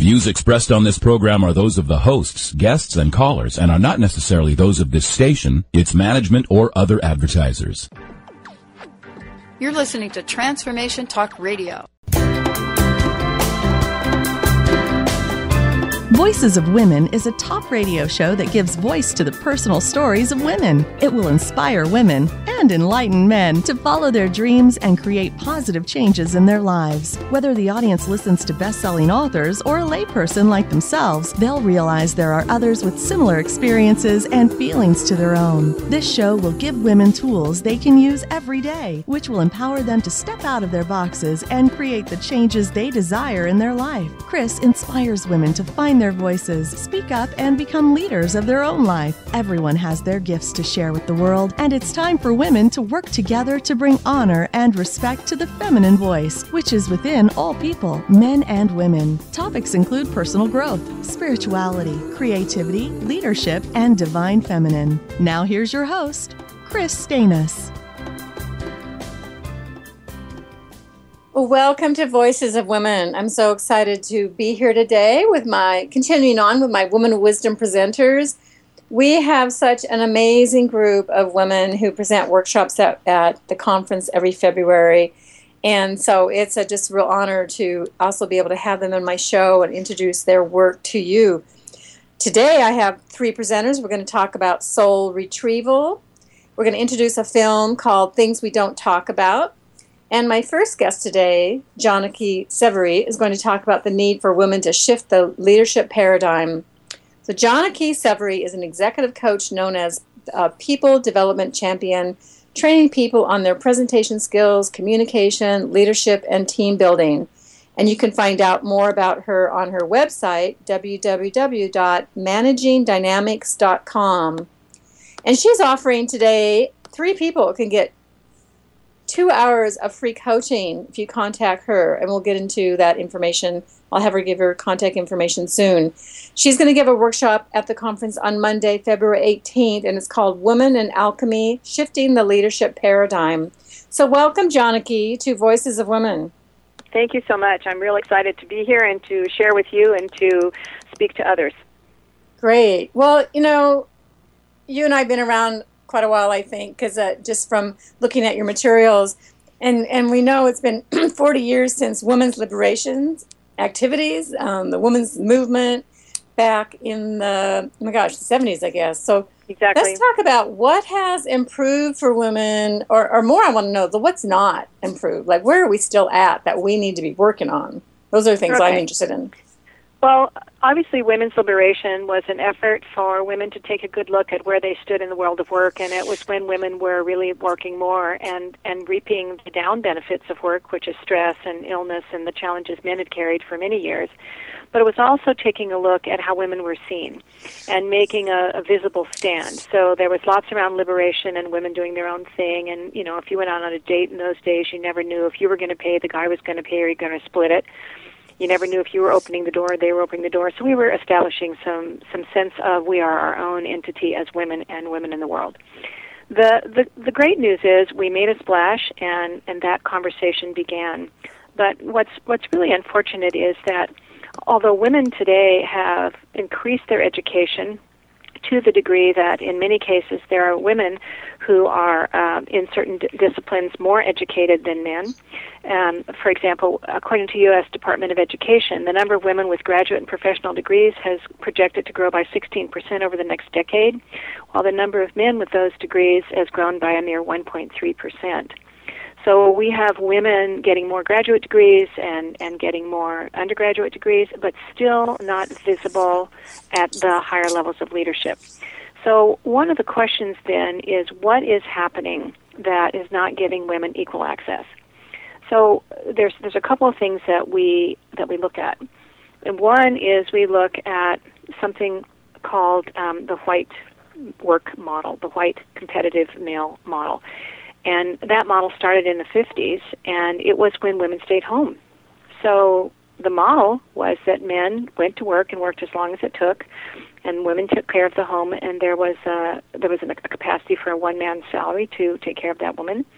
views expressed on this program are those of the hosts, guests, and callers, and are not necessarily those of this station, its management, or other advertisers. You're listening to Transformation Talk Radio. Voices of Women is a talk radio show that gives voice to the personal stories of women. It will inspire women and enlighten men to follow their dreams and create positive changes in their lives. Whether the audience listens to best-selling authors or a layperson like themselves, they'll realize there are others with similar experiences and feelings to their own. This show will give women tools they can use every day, which will empower them to step out of their boxes and create the changes they desire in their life. Chris inspires women to find their voices, speak up, and become leaders of their own life. Everyone has their gifts to share with the world, and it's time for women to work together to bring honor and respect to the feminine voice, which is within all people, men and women. Topics include personal growth, spirituality, creativity, leadership, and divine feminine. Now here's your host, Chris Stanis. Well, welcome to Voices of Women. I'm so excited to be here today continuing on with my Woman of Wisdom presenters. We have such an amazing group of women who present workshops at the conference every February. And so it's just a real honor to also be able to have them on my show and introduce their work to you. Today I have three presenters. We're going to talk about soul retrieval. We're going to introduce a film called Things We Don't Talk About. And my first guest today, Janaki Severi, is going to talk about the need for women to shift the leadership paradigm. So Janaki Severi is an executive coach known as a People Development Champion, training people on their presentation skills, communication, leadership, and team building. And you can find out more about her on her website, www.managingdynamics.com. And she's offering today, 3 people can get 2 hours of free coaching if you contact her, and we'll get into that information. I'll have her give her contact information soon. She's going to give a workshop at the conference on Monday, February 18th, and it's called Women in Alchemy, Shifting the Leadership Paradigm. So welcome, Janaki, to Voices of Women. Thank you so much. I'm real excited to be here and to share with you and to speak to others. Great. Well, you and I have been around quite a while, I think, because just from looking at your materials, and we know it's been 40 years since women's liberation activities, the women's movement back in the 70s, I guess. So exactly. Let's talk about what has improved for women, or more I want to know, what's not improved. Like, where are we still at that we need to be working on? Those are the things I'm interested in. Well, obviously, women's liberation was an effort for women to take a good look at where they stood in the world of work, and it was when women were really working more and reaping the down benefits of work, which is stress and illness and the challenges men had carried for many years. But it was also taking a look at how women were seen and making a visible stand. So there was lots around liberation and women doing their own thing, and, if you went out on a date in those days, you never knew if you were going to pay, the guy was going to pay, or you're going to split it. You never knew if you were opening the door, they were opening the door. So we were establishing some sense of we are our own entity as women and women in the world. The great news is we made a splash, and that conversation began. But what's really unfortunate is that although women today have increased their education to the degree that in many cases there are women who are in certain disciplines more educated than men. For example, according to U.S. Department of Education, the number of women with graduate and professional degrees has projected to grow by 16% over the next decade, while the number of men with those degrees has grown by a mere 1.3%. So we have women getting more graduate degrees and getting more undergraduate degrees, but still not visible at the higher levels of leadership. So one of the questions then is, what is happening that is not giving women equal access? So there's a couple of things that we look at. And one is we look at something called the white work model, the white competitive male model. And that model started in the 50s, and it was when women stayed home. So the model was that men went to work and worked as long as it took, and women took care of the home, and there was a capacity for a one-man salary to take care of that woman.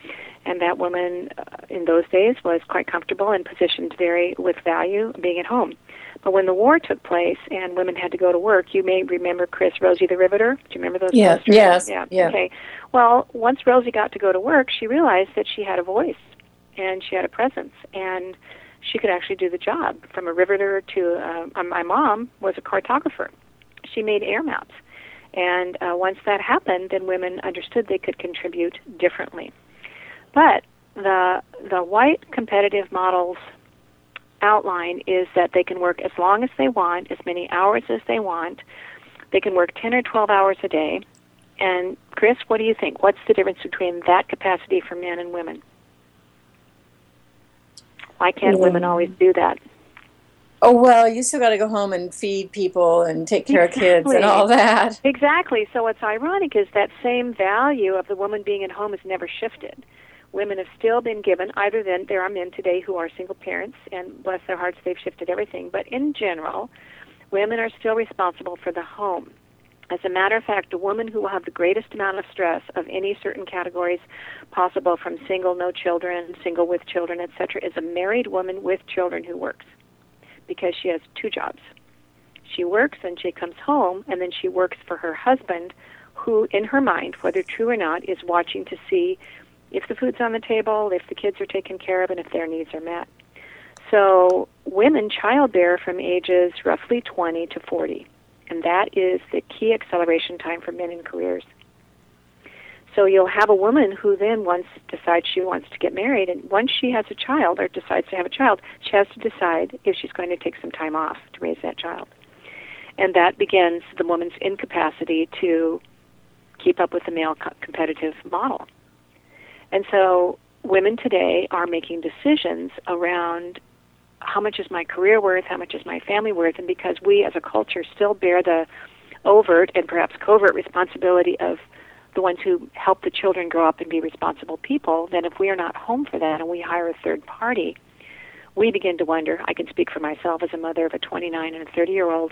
And that woman in those days was quite comfortable and positioned very with value being at home. But when the war took place and women had to go to work, you may remember, Chris, Rosie the Riveter. Do you remember those posters? Yes. Yeah. Yeah. Okay. Well, once Rosie got to go to work, she realized that she had a voice and she had a presence, and she could actually do the job. From a riveter to my mom was a cartographer. She made air maps. And once that happened, then women understood they could contribute differently. But the white competitive model's outline is that they can work as long as they want, as many hours as they want. They can work 10 or 12 hours a day. And Chris, what do you think? What's the difference between that capacity for men and women? Why can't women always do that? Oh, well, you still got to go home and feed people and take care of kids and all that. Exactly. So what's ironic is that same value of the woman being at home has never shifted. Women have still been given, either then there are men today who are single parents, and bless their hearts, they've shifted everything. But in general, women are still responsible for the home. As a matter of fact, a woman who will have the greatest amount of stress of any certain categories possible, from single, no children, single with children, etc., is a married woman with children who works, because she has two jobs. She works and she comes home, and then she works for her husband, who, in her mind, whether true or not, is watching to see if the food's on the table, if the kids are taken care of, and if their needs are met. So women childbear from ages roughly 20 to 40. And that is the key acceleration time for men in careers. So you'll have a woman who then decides she wants to get married, and once she has a child or decides to have a child, she has to decide if she's going to take some time off to raise that child. And that begins the woman's incapacity to keep up with the male competitive model. And so women today are making decisions around how much is my career worth, how much is my family worth, and because we as a culture still bear the overt and perhaps covert responsibility of the ones who help the children grow up and be responsible people, then if we are not home for that and we hire a third party, we begin to wonder, I can speak for myself as a mother of a 29 and a 30-year-old,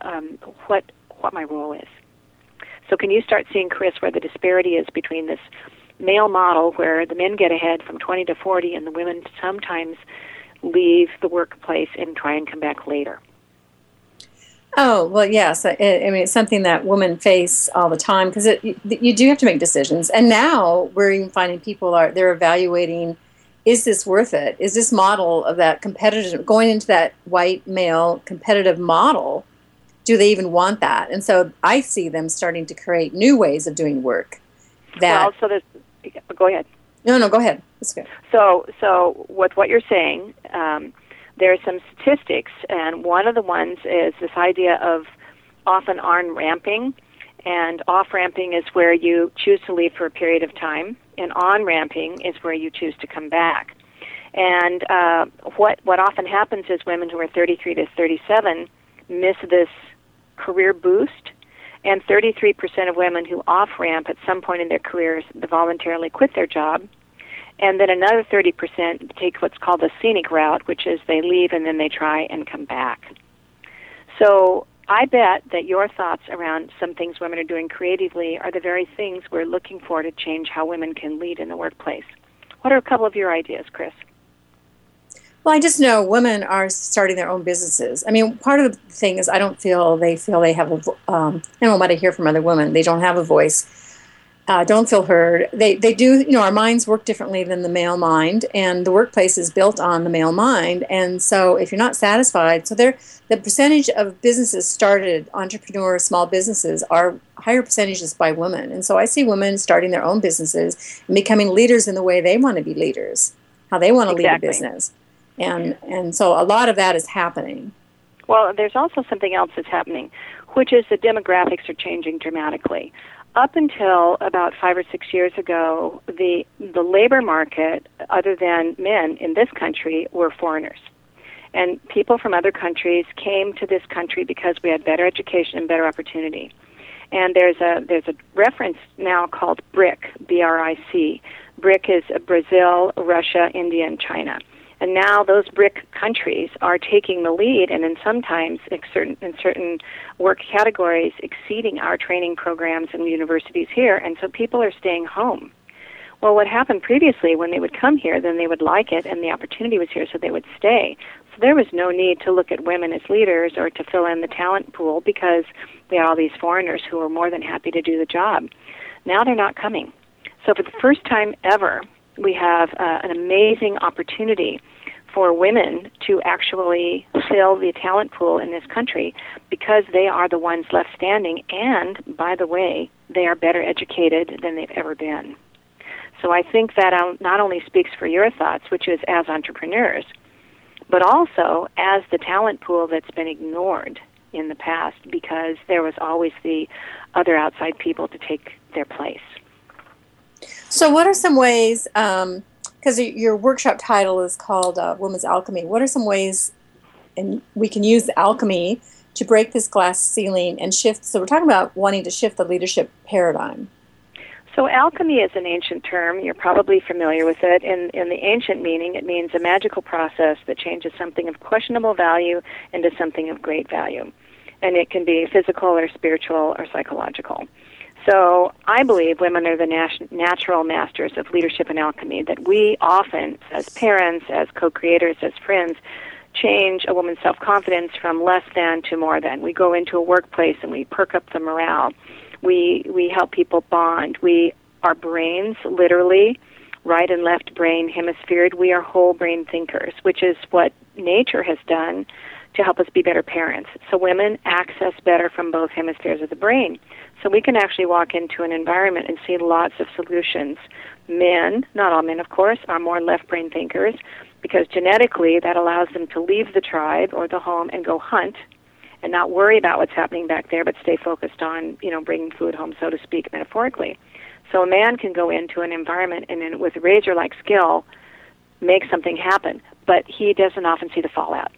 what my role is. So can you start seeing, Chris, where the disparity is between this male model where the men get ahead from 20 to 40 and the women sometimes leave the workplace and try and come back later? Oh, well, yes. I mean, it's something that women face all the time, because you do have to make decisions. And now we're even finding they're evaluating, is this worth it? Is this model of that competitive, going into that white male competitive model, do they even want that? And so I see them starting to create new ways of doing work. Go ahead. No, go ahead. That's good. So with what you're saying, there are some statistics, and one of the ones is this idea of off and on ramping. And off ramping is where you choose to leave for a period of time, and on ramping is where you choose to come back. And what often happens is women who are 33 to 37 miss this career boost, and 33% of women who off ramp at some point in their careers voluntarily quit their job. And then another 30% take what's called the scenic route, which is they leave and then they try and come back. So I bet that your thoughts around some things women are doing creatively are the very things we're looking for to change how women can lead in the workplace. What are a couple of your ideas, Chris? Well, I just know women are starting their own businesses. I mean, part of the thing is I don't feel they have a, I know what I hear from other women, they don't have a voice. Don't feel heard. They do, our minds work differently than the male mind, and the workplace is built on the male mind. And so if you're not satisfied, the percentage of businesses started, entrepreneurs, small businesses, are higher percentages by women. And so I see women starting their own businesses and becoming leaders in the way they want to be leaders, how they want to lead a business. And so a lot of that is happening. Well, there's also something else that's happening, which is the demographics are changing dramatically. Up until about 5 or 6 years ago, the labor market, other than men in this country, were foreigners. And people from other countries came to this country because we had better education and better opportunity. And there's a reference now called BRIC, B-R-I-C. BRIC is Brazil, Russia, India, and China. And now those BRIC countries are taking the lead, and sometimes in certain work categories exceeding our training programs and universities here. And so people are staying home. Well, what happened previously, when they would come here, then they would like it, and the opportunity was here, so they would stay. So there was no need to look at women as leaders or to fill in the talent pool, because we had all these foreigners who were more than happy to do the job. Now they're not coming. So for the first time ever, we have an amazing opportunity for women to actually fill the talent pool in this country, because they are the ones left standing, and, by the way, they are better educated than they've ever been. So I think that not only speaks for your thoughts, which is as entrepreneurs, but also as the talent pool that's been ignored in the past, because there was always the other outside people to take their place. So what are some ways, because your workshop title is called Women's Alchemy, what are some ways we can use alchemy to break this glass ceiling and shift? So we're talking about wanting to shift the leadership paradigm. So alchemy is an ancient term. You're probably familiar with it. In the ancient meaning, it means a magical process that changes something of questionable value into something of great value. And it can be physical or spiritual or psychological. So I believe women are the natural masters of leadership and alchemy, that we often, as parents, as co-creators, as friends, change a woman's self-confidence from less than to more than. We go into a workplace and we perk up the morale. We help people bond. Our brains, literally, right and left brain hemisphered, we are whole brain thinkers, which is what nature has done to help us be better parents. So women access better from both hemispheres of the brain. So we can actually walk into an environment and see lots of solutions. Men, not all men of course, are more left brain thinkers, because genetically that allows them to leave the tribe or the home and go hunt and not worry about what's happening back there, but stay focused on, bringing food home, so to speak, metaphorically. So a man can go into an environment and then with razor-like skill make something happen, but he doesn't often see the fallout.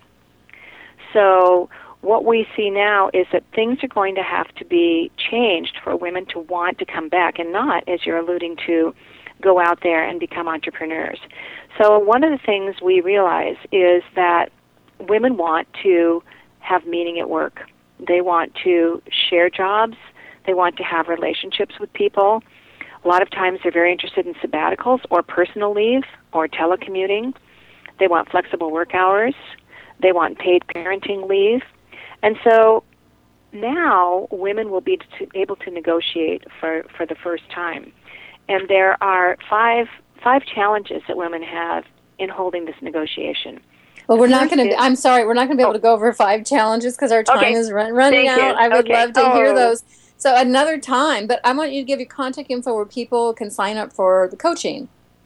So what we see now is that things are going to have to be changed for women to want to come back and not, as you're alluding to, go out there and become entrepreneurs. So one of the things we realize is that women want to have meaning at work. They want to share jobs. They want to have relationships with people. A lot of times they're very interested in sabbaticals or personal leave or telecommuting. They want flexible work hours. They want paid parenting leave. And so now women will be able to negotiate for the first time. And there are five challenges that women have in holding this negotiation. Well, we're not going to be able to go over 5 challenges because our time is running out. I would love to hear those. So another time, but I want you to give your contact info where people can sign up for the coaching.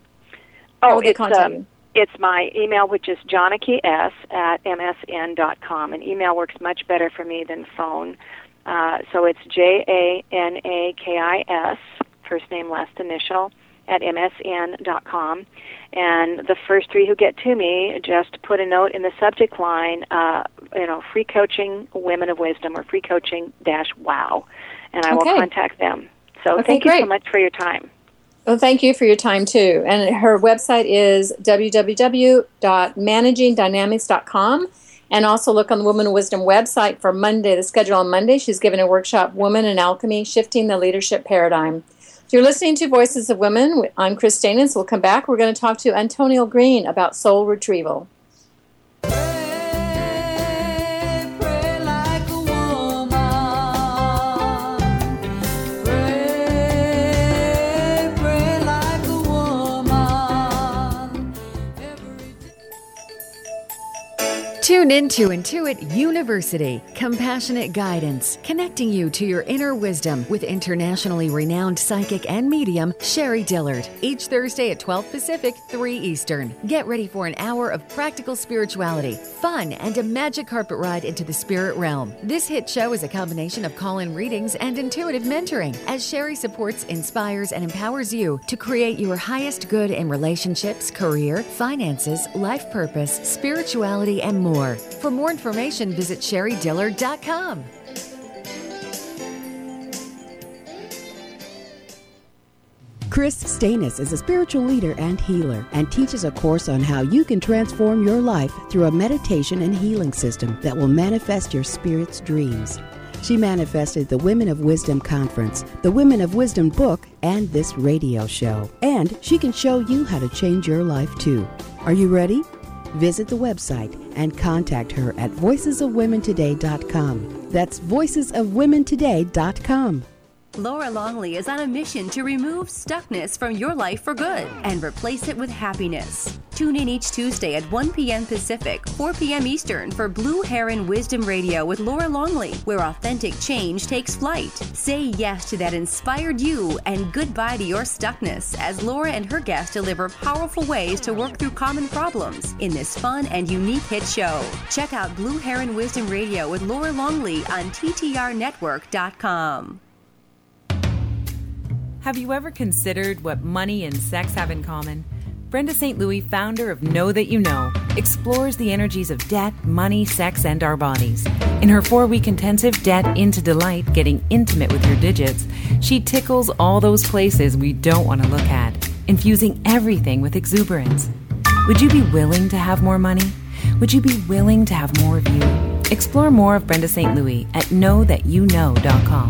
It's my email, which is JanakiS@msn.com. And email works much better for me than phone. So it's JANAKIS, first name, last initial, at msn.com. And the first 3 who get to me, just put a note in the subject line, free coaching, Women of Wisdom, or free coaching -wow. And I will contact them. So thank you so much for your time. Well, thank you for your time, too. And her website is www.managingdynamics.com. And also look on the Women of Wisdom website for Monday, the schedule on Monday. She's giving a workshop, Women in Alchemy, Shifting the Leadership Paradigm. If you're listening to Voices of Women, I'm Chris Stanis. We'll come back. We're going to talk to Antonio Green about soul retrieval. Tune into Intuit University, compassionate guidance, connecting you to your inner wisdom with internationally renowned psychic and medium Sherry Dillard. Each Thursday at 12 Pacific, 3 Eastern. Get ready for an hour of practical spirituality, fun, and a magic carpet ride into the spirit realm. This hit show is a combination of call-in readings and intuitive mentoring, as Sherry supports, inspires, and empowers you to create your highest good in relationships, career, finances, life purpose, spirituality, and more. For more information, visit SherryDillard.com. Chris Stanis is a spiritual leader and healer and teaches a course on how you can transform your life through a meditation and healing system that will manifest your spirit's dreams. She manifested the Women of Wisdom Conference, the Women of Wisdom book, and this radio show. And she can show you how to change your life too. Are you ready? Visit the website and contact her at voicesofwomentoday.com. That's voicesofwomentoday.com. Laura Longley is on a mission to remove stuckness from your life for good and replace it with happiness. Tune in each Tuesday at 1 p.m. Pacific, 4 p.m. Eastern for Blue Heron Wisdom Radio with Laura Longley, where authentic change takes flight. Say yes to that inspired you and goodbye to your stuckness as Laura and her guests deliver powerful ways to work through common problems in this fun and unique hit show. Check out Blue Heron Wisdom Radio with Laura Longley on TTRnetwork.com. Have you ever considered what money and sex have in common? Brenda St. Louis, founder of Know That You Know, explores the energies of debt, money, sex, and our bodies. In her 4-week intensive Debt into Delight, Getting Intimate with Your Digits, she tickles all those places we don't want to look at, infusing everything with exuberance. Would you be willing to have more money? Would you be willing to have more of you? Explore more of Brenda St. Louis at knowthatyouknow.com.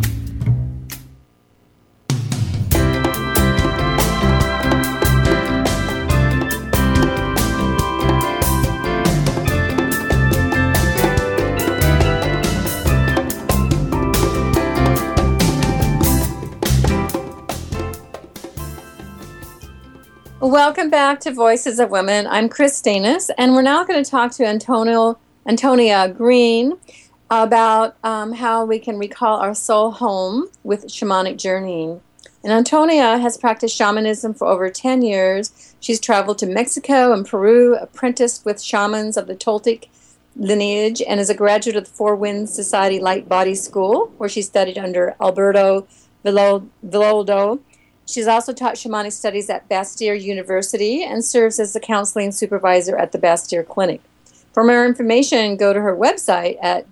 Welcome back to Voices of Women. I'm Chris Stanis, and we're now going to talk to Antonia Green about how we can recall our soul home with shamanic journeying. And Antonia has practiced shamanism for over 10 years. She's traveled to Mexico and Peru, apprenticed with shamans of the Toltec lineage, and is a graduate of the Four Winds Society Light Body School, where she studied under Alberto Villoldo. She's also taught shamanic studies at Bastyr University and serves as the counseling supervisor at the Bastyr Clinic. For more information, go to her website at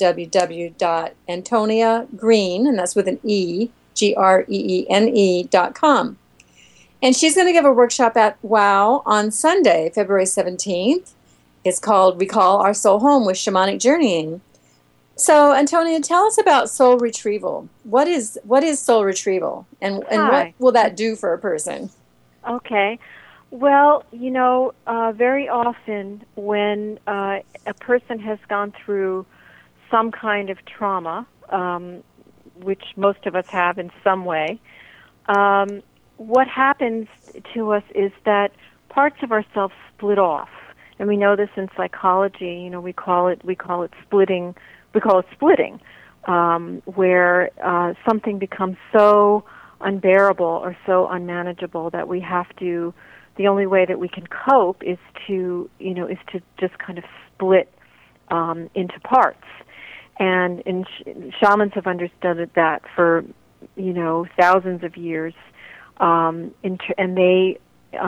www.antoniagreen, and that's with an E, GREENE.com. And she's going to give a workshop at WOW on Sunday, February 17th. It's called Recall Our Soul Home with Shamanic Journeying. So, Antonia, tell us about soul retrieval. What is soul retrieval, and what will that do for a person? Okay. Well, very often when a person has gone through some kind of trauma, which most of us have in some way, what happens to us is that parts of ourselves split off. And we know this in psychology. We call it splitting. We call it splitting, where something becomes so unbearable or so unmanageable that we have to. The only way that we can cope is to just kind of split into parts. And shamans have understood that for thousands of years, and they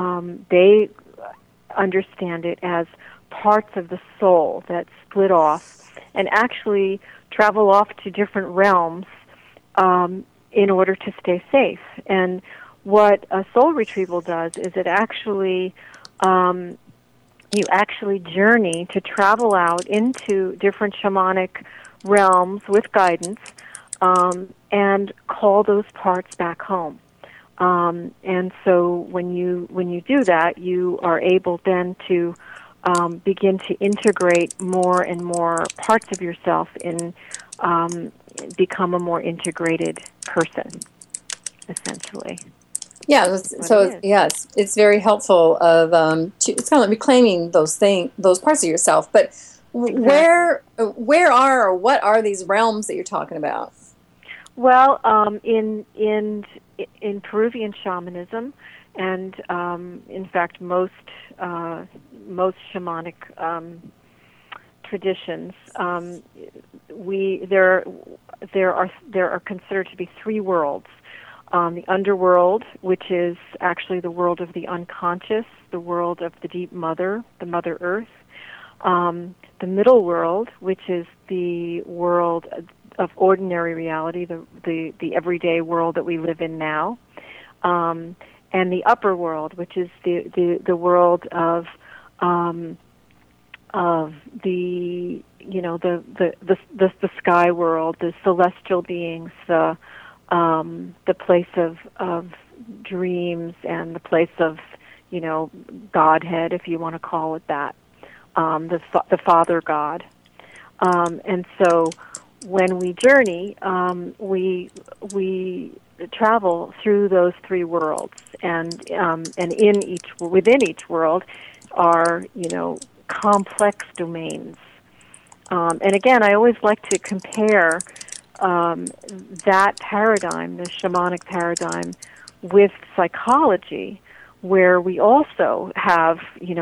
understand it as parts of the soul that split off and actually travel off to different realms in order to stay safe. And what a soul retrieval does is it actually, you actually journey to travel out into different shamanic realms with guidance and call those parts back home. And so when you do that, you are able then to begin to integrate more and more parts of yourself and become a more integrated person, essentially. Yeah, so yes, it's very helpful. It's kind of like reclaiming those parts of yourself. But exactly. Where are or what are these realms that you're talking about? Well, in Peruvian shamanism, and in fact most shamanic traditions, there are considered to be three worlds. The underworld, which is actually the world of the unconscious, the world of the deep mother, the Mother Earth. The middle world, which is the world of ordinary reality, the everyday world that we live in now. And the upper world, which is the world of the the sky world, the celestial beings, the place of dreams, and the place of Godhead, if you want to call it that, the Father God. And so when we journey, we travel through those three worlds, and within each world are complex domains. And again, I always like to compare that paradigm, the shamanic paradigm, with psychology, where we also have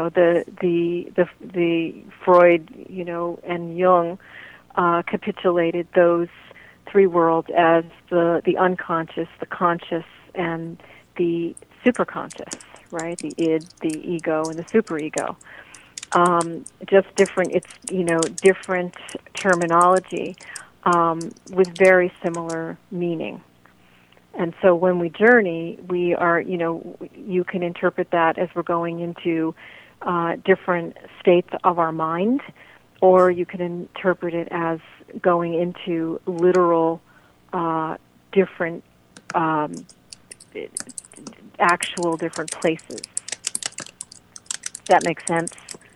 the Freud and Jung capitulated those three worlds as the unconscious, the conscious, and the superconscious, right? The id, the ego, and the superego. Just different. It's different terminology with very similar meaning. And so when we journey, we are, you can interpret that as we're going into different states of our mind, or you can interpret it as going into literal, different, actual different places. Does that make sense?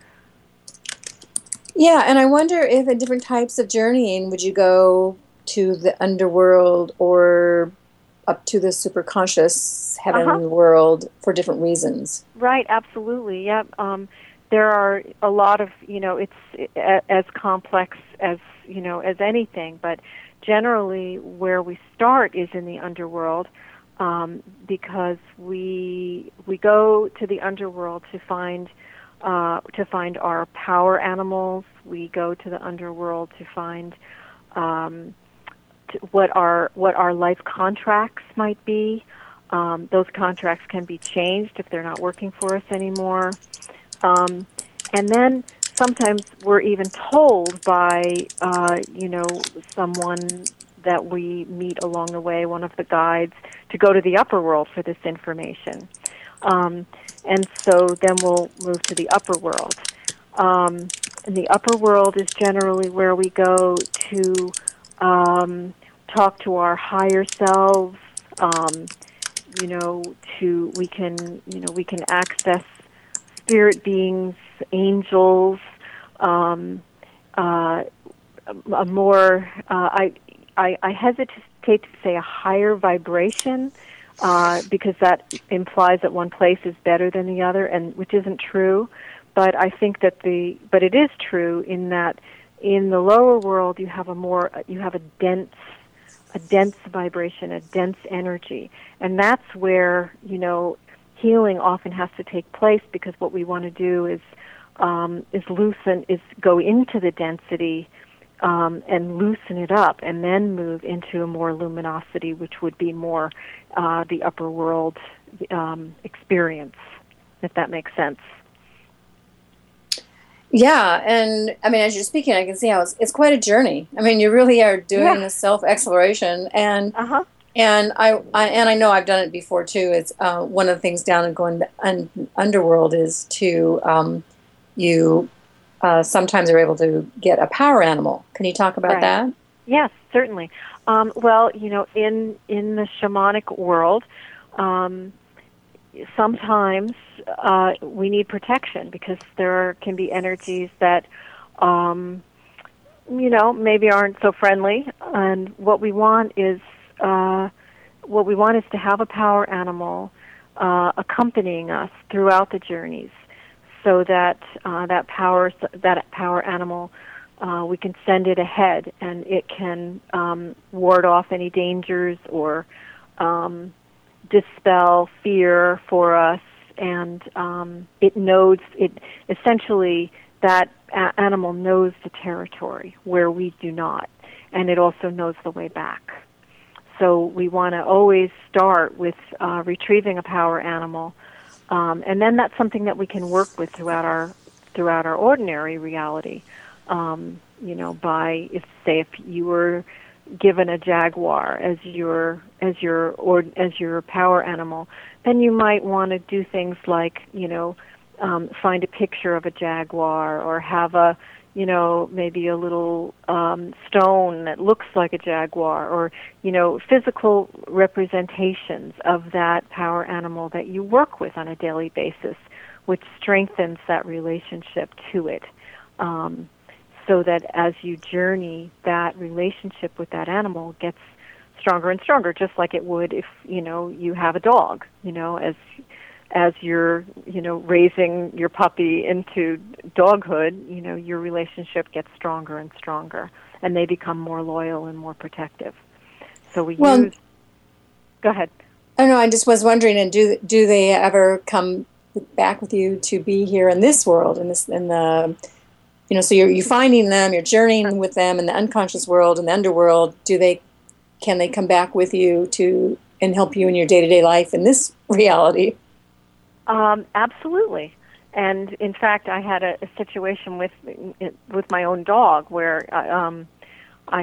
Yeah, and I wonder if in different types of journeying, would you go to the underworld or up to the superconscious heavenly world for different reasons? Right, absolutely. Yep. There are a lot of, it's as complex as anything, but generally where we start is in the underworld, because we go to the underworld to find our power animals. We go to the underworld to find what our life contracts might be. Those contracts can be changed if they're not working for us anymore. And then sometimes we're even told by someone that we meet along the way, one of the guides, to go to the upper world for this information. And so then we'll move to the upper world. And the upper world is generally where we go to talk to our higher selves. We can access spirit beings, angels, a more I hesitate to say a higher vibration, because that implies that one place is better than the other, and which isn't true. But I think that but it is true in that in the lower world you have a dense vibration, a dense energy, and that's where healing often has to take place, because what we want to do is go into the density and loosen it up, and then move into a more luminosity, which would be more the upper world experience, if that makes sense. Yeah, and I mean, as you're speaking, I can see how it's quite a journey. I mean, you really are doing a self-exploration, and I know I've done it before too. It's one of the things down and going underworld is to you sometimes are able to get a power animal. Can you talk about that? Yes, certainly. Well, in the shamanic world, sometimes we need protection, because there can be energies that, maybe aren't so friendly. And what we want is to have a power animal accompanying us throughout the journeys, so that that power animal, we can send it ahead, and it can ward off any dangers or dispel fear for us. And essentially that animal knows the territory where we do not, and it also knows the way back. So we want to always start with retrieving a power animal, and then that's something that we can work with throughout our ordinary reality. If you were given a jaguar as your power animal, then you might want to do things like find a picture of a jaguar, or have a, maybe a little stone that looks like a jaguar, or, physical representations of that power animal that you work with on a daily basis, which strengthens that relationship to it. So that as you journey, that relationship with that animal gets stronger and stronger, just like it would if, you have a dog, as you're, raising your puppy into doghood, your relationship gets stronger and stronger, and they become more loyal and more protective. So go ahead. Oh, no, I just was wondering, and do they ever come back with you to be here in this world, so you're finding them, you're journeying with them in the unconscious world and the underworld. Can they come back with you and help you in your day-to-day life in this reality? Absolutely. And in fact, I had a situation with my own dog where I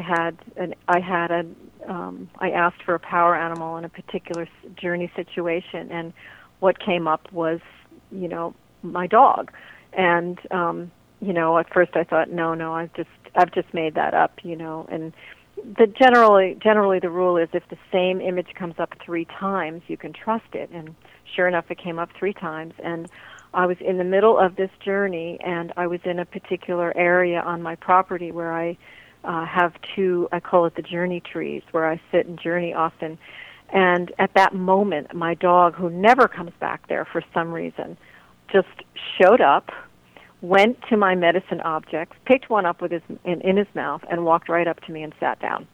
asked for a power animal in a particular journey situation, and what came up was, my dog. And at first I thought, no, I've just made that up, and generally the rule is if the same image comes up 3 times, you can trust it. And sure enough, it came up 3 times, and I was in the middle of this journey, and I was in a particular area on my property where I have 2, I call it the journey trees, where I sit and journey often. And at that moment, my dog, who never comes back there for some reason, just showed up, went to my medicine objects, picked one up in his mouth, and walked right up to me and sat down.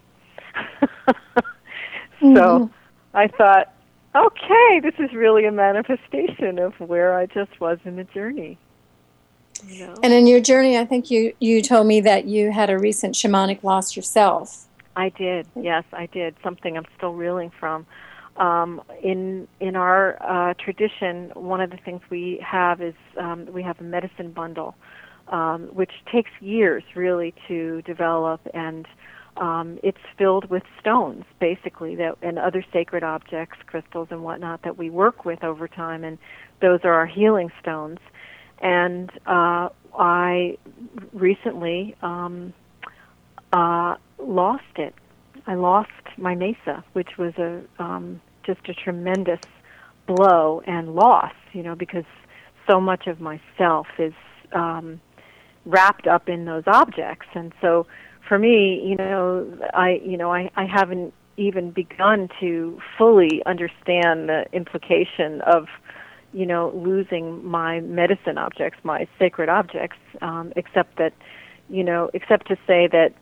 So I thought, okay, this is really a manifestation of where I just was in the journey. And in your journey, I think you told me that you had a recent shamanic loss yourself. I did, yes, I did. Something I'm still reeling from. In our tradition, one of the things we have is we have a medicine bundle, which takes years really to develop, and it's filled with stones, basically, and other sacred objects, crystals and whatnot that we work with over time, and those are our healing stones. And I recently lost it. I lost my mesa, which was just a tremendous blow and loss, because so much of myself is wrapped up in those objects. And so for me, I haven't even begun to fully understand the implication of, losing my medicine objects, my sacred objects, except to say that,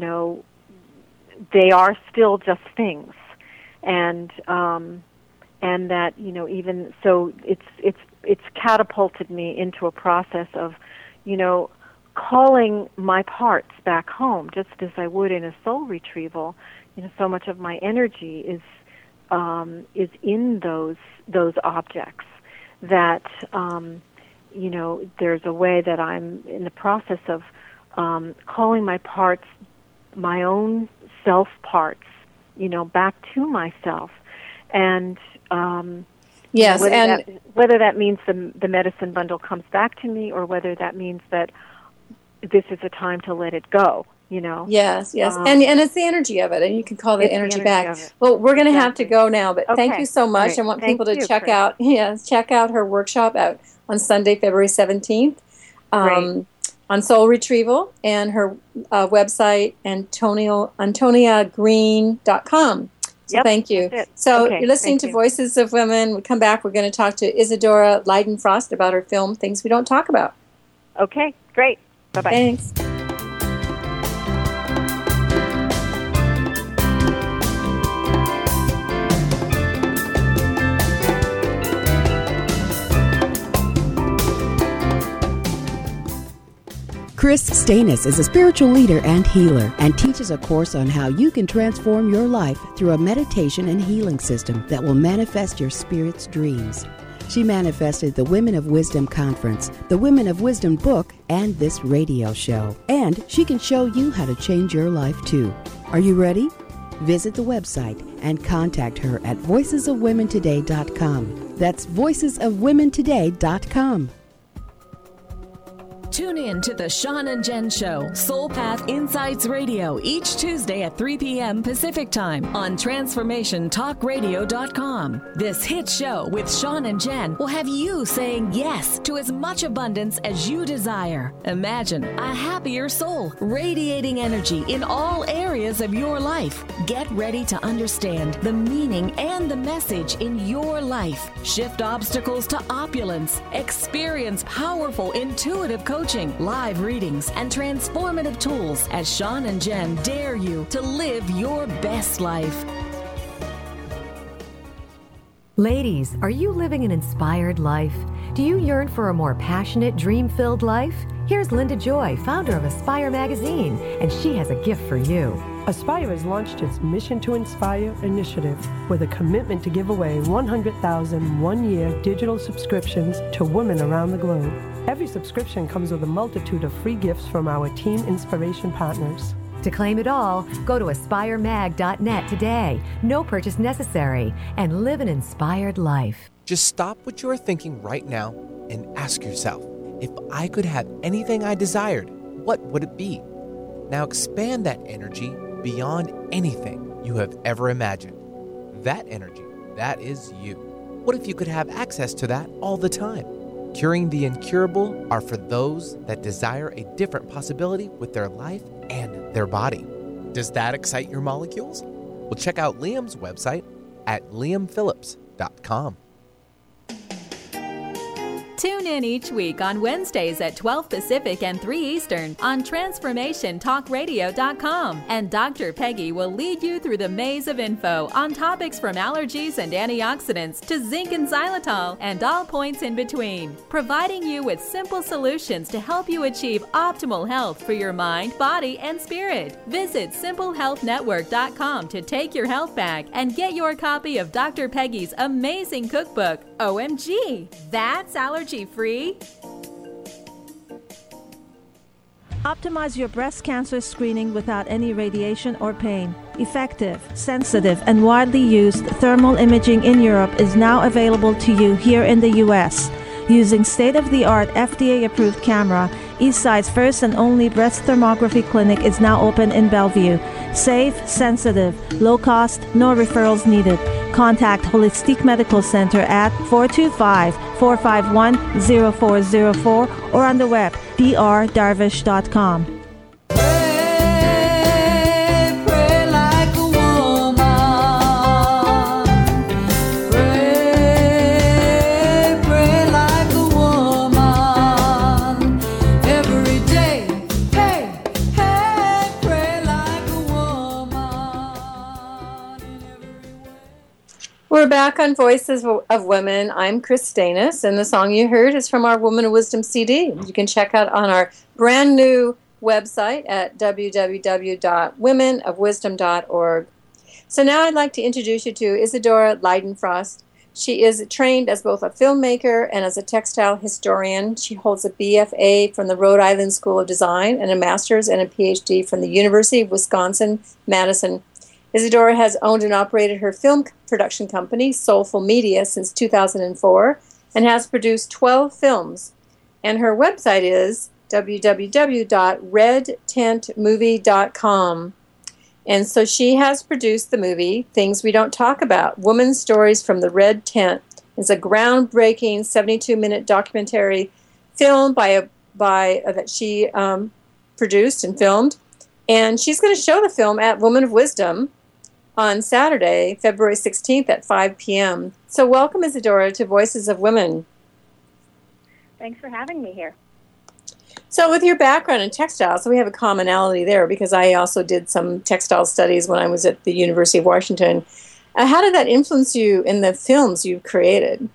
they are still just things, and that even so, it's catapulted me into a process of, calling my parts back home, just as I would in a soul retrieval. So much of my energy is in those objects that there's a way that I'm in the process of calling my parts, my own self parts, back to myself, and yes, whether that means the medicine bundle comes back to me, or whether that means that this is a time to let it go. Yes, and it's the energy of it, and you can call the energy back. Well, we're going to have to go now, but thank you so much. I want people to check out her workshop on Sunday, February 17th. On Soul Retrieval, and her website, AntoniaGreen.com. So thank you. So you're listening to Voices of Women. When we come back, we're going to talk to Isadora Leidenfrost about her film, Things We Don't Talk About. Okay, great. Bye-bye. Thanks. Chris Stanis is a spiritual leader and healer and teaches a course on how you can transform your life through a meditation and healing system that will manifest your spirit's dreams. She manifested the Women of Wisdom Conference, the Women of Wisdom book, and this radio show. And she can show you how to change your life too. Are you ready? Visit the website and contact her at voicesofwomentoday.com. That's voicesofwomentoday.com. Tune in to the Sean and Jen Show, Soul Path Insights Radio, each Tuesday at 3 p.m. Pacific Time on TransformationTalkRadio.com. This hit show with Sean and Jen will have you saying yes to as much abundance as you desire. Imagine a happier soul, radiating energy in all areas of your life. Get ready to understand the meaning and the message in your life. Shift obstacles to opulence. Experience powerful, intuitive coaching, live readings, and transformative tools as Sean and Jen dare you to live your best life. Ladies, are you living an inspired life? Do you yearn for a more passionate, dream-filled life? Here's Linda Joy, founder of Aspire Magazine, and she has a gift for you. Aspire has launched its Mission to Inspire initiative with a commitment to give away 100,000 one-year digital subscriptions to women around the globe. Every subscription comes with a multitude of free gifts from our Team Inspiration partners. To claim it all, go to aspiremag.net today. No purchase necessary, and live an inspired life. Just stop what you are thinking right now and ask yourself, if I could have anything I desired, what would it be? Now expand that energy beyond anything you have ever imagined. That energy, that is you. What if you could have access to that all the time? Curing the incurable are for those that desire a different possibility with their life and their body. Does that excite your molecules? Well, check out Liam's website at liamphillips.com. Tune in each week on Wednesdays at 12 Pacific and 3 Eastern on TransformationTalkRadio.com. And Dr. Peggy will lead you through the maze of info on topics from allergies and antioxidants to zinc and xylitol and all points in between, providing you with simple solutions to help you achieve optimal health for your mind, body, and spirit. Visit SimpleHealthNetwork.com to take your health back and get your copy of Dr. Peggy's amazing cookbook, OMG, That's Allergy-Free? Optimize your breast cancer screening without any radiation or pain. Effective, sensitive, and widely used thermal imaging in Europe is now available to you here in the U.S. Using state-of-the-art FDA-approved camera, Eastside's first and only breast thermography clinic is now open in Bellevue. Safe, sensitive, low cost, no referrals needed. Contact Holistic Medical Center at 425-451-0404 or on the web drdarvish.com. We're back on Voices of Women. I'm Chris Stanis, and the song you heard is from our Woman of Wisdom CD. You can check out on our brand new website at www.womenofwisdom.org. So now I'd like to introduce you to Isadora Leidenfrost. She is trained as both a filmmaker and as a textile historian. She holds a BFA from the Rhode Island School of Design and a master's and a PhD from the University of Wisconsin-Madison. Isadora has owned and operated her film production company, Soulful Media, since 2004 and has produced 12 films. And her website is www.redtentmovie.com. And so she has produced the movie Things We Don't Talk About, Women's Stories from the Red Tent. It's a groundbreaking 72-minute documentary film that she produced and filmed. And she's going to show the film at Woman of Wisdom on Saturday, February 16th at 5 p.m. So welcome, Isadora, to Voices of Women. Thanks for having me here. So with your background in textiles, so we have a commonality there because I also did some textile studies when I was at the University of Washington. How did that influence you in the films you've created?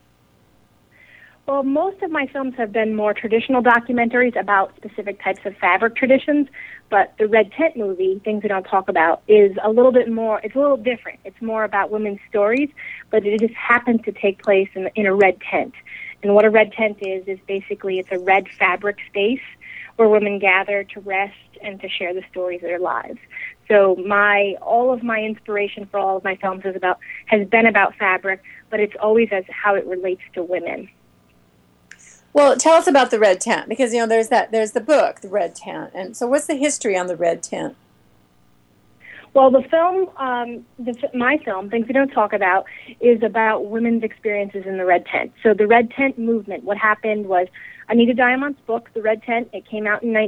Well, most of my films have been more traditional documentaries about specific types of fabric traditions, but the Red Tent movie, Things We Don't Talk About, is a little bit more, it's a little different. It's more about women's stories, but it just happens to take place in a red tent. And what a red tent is basically it's a red fabric space where women gather to rest and to share the stories of their lives. So all of my inspiration for all of my films has been about fabric, but it's always as how it relates to women. Well, tell us about the red tent, because there's the book, The Red Tent, and so what's the history on the red tent? Well, the film, my film, Things We Don't Talk About, is about women's experiences in the red tent. So the red tent movement, what happened was Anita Diamant's book, The Red Tent, it came out in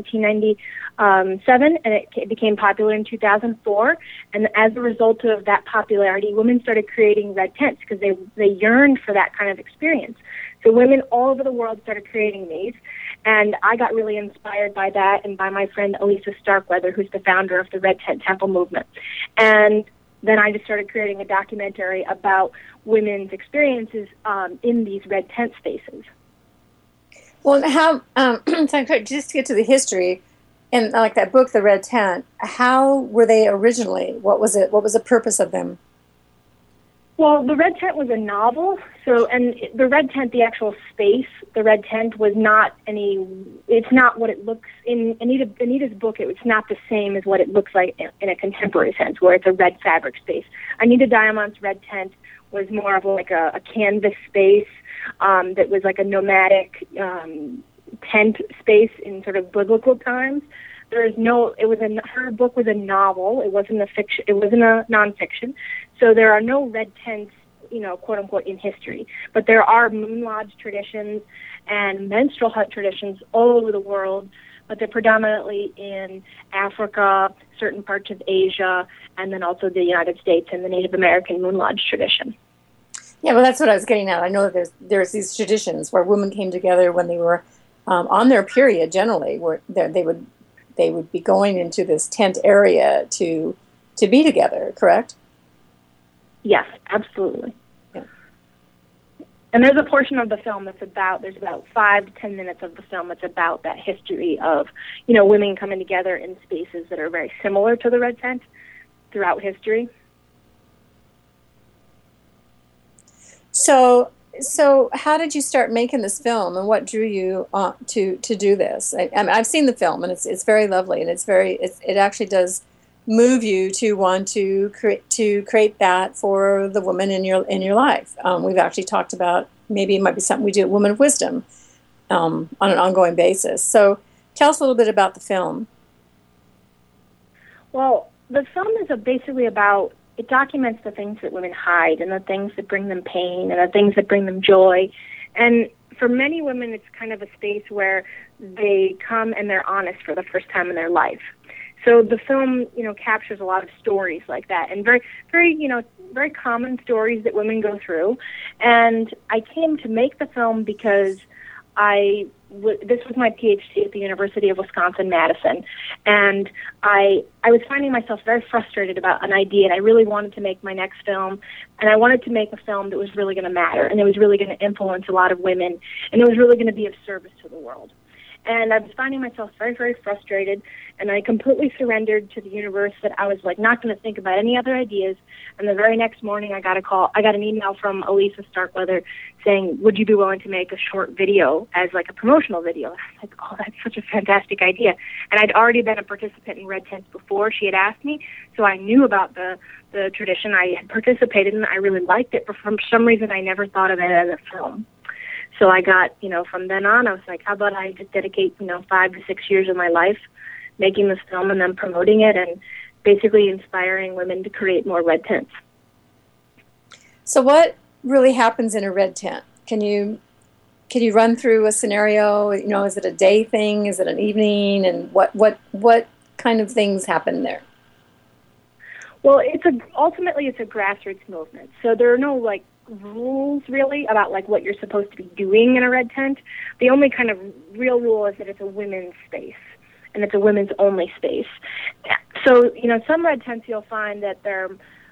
1997, and it became popular in 2004. And as a result of that popularity, women started creating red tents because they yearned for that kind of experience. So women all over the world started creating these. And I got really inspired by that and by my friend Elisa Starkweather, who's the founder of the Red Tent Temple movement. And then I just started creating a documentary about women's experiences in these red tent spaces. Well, how, just to get to the history, and like that book, The Red Tent, how were they originally? What was it? What was the purpose of them? Well, The Red Tent was a novel, and the Red Tent, the actual space, the Red Tent was not it's not what it looks, in Anita's book, it's not the same as what it looks like in a contemporary sense, where it's a red fabric space. Anita Diamant's Red Tent was more of like a canvas space that was like a nomadic tent space in sort of biblical times. Her book was a novel. It wasn't a fiction. It wasn't a nonfiction. So there are no red tents, quote unquote, in history. But there are moon lodge traditions and menstrual hut traditions all over the world. But they're predominantly in Africa, certain parts of Asia, and then also the United States and the Native American moon lodge tradition. Yeah, well, that's what I was getting at. I know that there's these traditions where women came together when they were on their period, generally, where they would be going into this tent area to be together, correct? Yes, absolutely. Yeah. And there's a portion of the film there's about 5 to 10 minutes of the film that's about that history of, women coming together in spaces that are very similar to the red tent throughout history. So how did you start making this film, and what drew you to do this? I've seen the film, and it's very lovely, and it actually does move you to want to create that for the woman in your life. We've actually talked about maybe it might be something we do at Women of Wisdom on an ongoing basis. So tell us a little bit about the film. Well, the film is basically about. It documents the things that women hide and the things that bring them pain and the things that bring them joy. And for many women, it's kind of a space where they come and they're honest for the first time in their life. So the film, captures a lot of stories like that and very, very, very common stories that women go through. And I came to make the film because this was my PhD at the University of Wisconsin-Madison, and I was finding myself very frustrated about an idea, and I really wanted to make my next film, and I wanted to make a film that was really going to matter, and it was really going to influence a lot of women, and it was really going to be of service to the world. And I was finding myself very, very frustrated, and I completely surrendered to the universe that I was not going to think about any other ideas. And the very next morning, I got an email from Elisa Starkweather saying, "Would you be willing to make a short video as a promotional video?" And I was like, "Oh, that's such a fantastic idea!" And I'd already been a participant in Red Tents before. She had asked me, so I knew about the tradition. I had participated in it. I really liked it, but for some reason, I never thought of it as a film. So I got, from then on, I was like, how about I just dedicate, 5 to 6 years of my life making this film and then promoting it and basically inspiring women to create more red tents. So what really happens in a red tent? Can you run through a scenario? Is it a day thing? Is it an evening? And what kind of things happen there? Well, ultimately it's a grassroots movement. So there are no rules really about what you're supposed to be doing in a red tent. The only kind of real rule is that it's a women's space and it's a women's only space. So, some red tents you'll find that they're,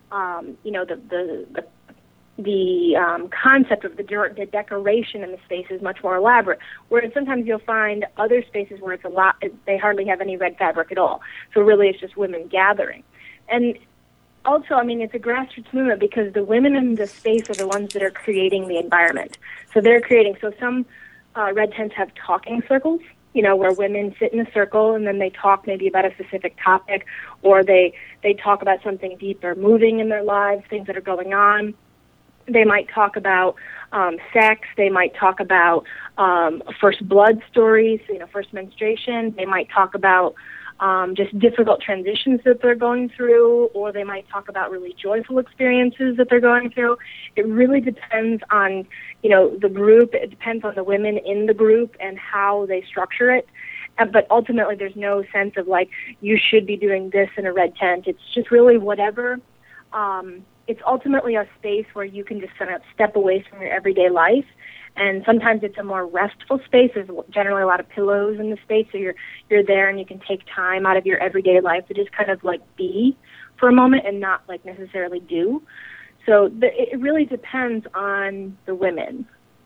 the concept of the decoration in the space is much more elaborate, whereas sometimes you'll find other spaces where they hardly have any red fabric at all. So really it's just women gathering. And also, it's a grassroots movement because the women in the space are the ones that are creating the environment. So they're creating. So some red tents have talking circles, where women sit in a circle and then they talk maybe about a specific topic, or they talk about something deep or moving in their lives, things that are going on. They might talk about sex. They might talk about first blood stories, first menstruation. They might talk about just difficult transitions that they're going through, or they might talk about really joyful experiences that they're going through. It really depends on, the group. It depends on the women in the group and how they structure it. But ultimately, there's no sense of, you should be doing this in a red tent. It's just really whatever. It's ultimately a space where you can just kind of step away from your everyday life. And sometimes it's a more restful space. There's generally a lot of pillows in the space, so you're there and you can take time out of your everyday life to just kind of be for a moment and not necessarily do. So it really depends on the women.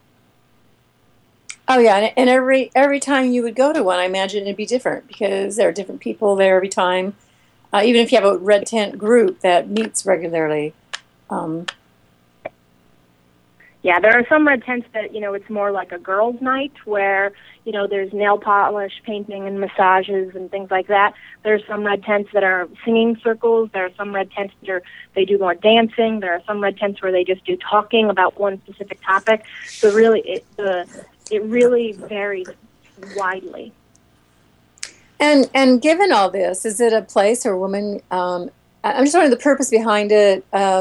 Oh yeah, and every time you would go to one, I imagine it'd be different because there are different people there every time. Even if you have a red tent group that meets regularly. Yeah, there are some red tents that, it's more like a girls' night where, there's nail polish, painting, and massages and things like that. There's some red tents that are singing circles. There are some red tents that they do more dancing. There are some red tents where they just do talking about one specific topic. So really, it really varies widely. And given all this, is it a place where women? I'm just wondering the purpose behind it.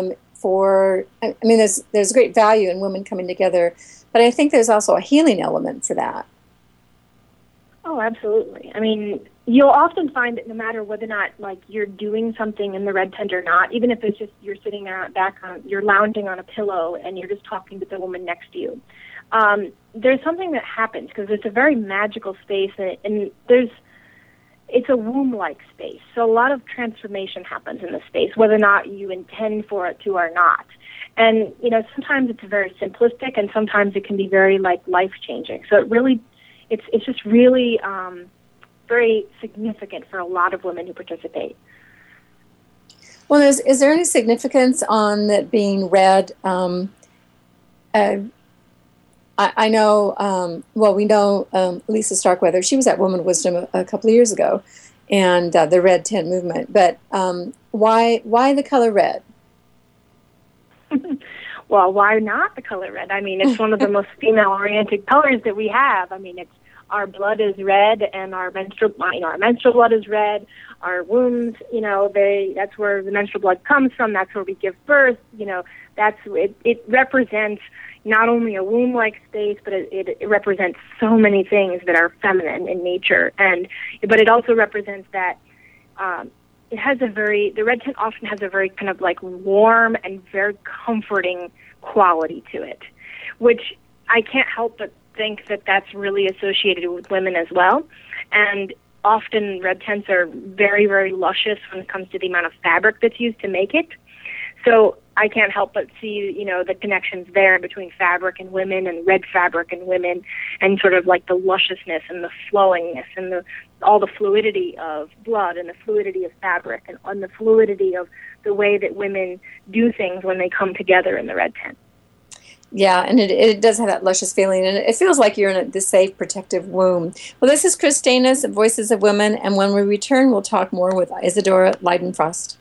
There's great value in women coming together, but I think there's also a healing element for that. Oh, absolutely. You'll often find that no matter whether or not you're doing something in the red tent or not, even if it's just you're sitting there you're lounging on a pillow and you're just talking to the woman next to you, there's something that happens because it's a very magical space and it's a womb-like space. So a lot of transformation happens in the space, whether or not you intend for it to or not. And, sometimes it's very simplistic and sometimes it can be very life-changing. So it's just really very significant for a lot of women who participate. Well, is there any significance on it being red? I know, we know Lisa Starkweather. She was at Woman of Wisdom a couple of years ago, and the Red Tent movement. But why the color red? Well, why not the color red? It's one of the most female-oriented colors that we have. It's our blood is red, and our menstrual blood is red. Our wombs, that's where the menstrual blood comes from. That's where we give birth. It represents not only a womb-like space, but it represents so many things that are feminine in nature, but it also represents that it has the red tent often has a very kind of warm and very comforting quality to it, which I can't help but think that that's really associated with women as well. And often red tents are very, very luscious when it comes to the amount of fabric that's used to make it. So I can't help but see, the connections there between fabric and women and red fabric and women and sort of the lusciousness and the flowingness and all the fluidity of blood and the fluidity of fabric and the fluidity of the way that women do things when they come together in the red tent. Yeah, and it does have that luscious feeling, and it feels like you're in this safe, protective womb. Well, this is Chris Stanis at Voices of Women, and when we return, we'll talk more with Isadora Leidenfrost.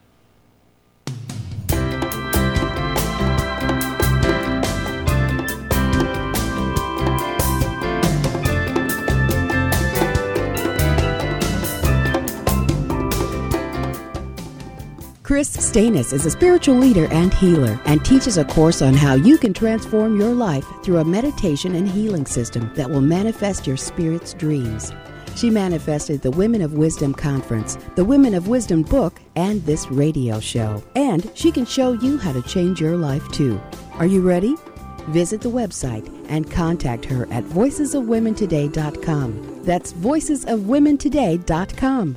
Chris Stanis is a spiritual leader and healer and teaches a course on how you can transform your life through a meditation and healing system that will manifest your spirit's dreams. She manifested the Women of Wisdom Conference, the Women of Wisdom book, and this radio show. And she can show you how to change your life too. Are you ready? Visit the website and contact her at voicesofwomentoday.com. That's voicesofwomentoday.com.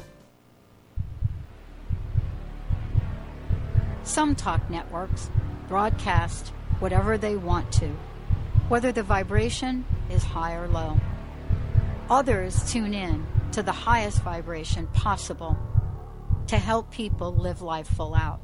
Some talk networks broadcast whatever they want to, whether the vibration is high or low. Others tune in to the highest vibration possible to help people live life full out.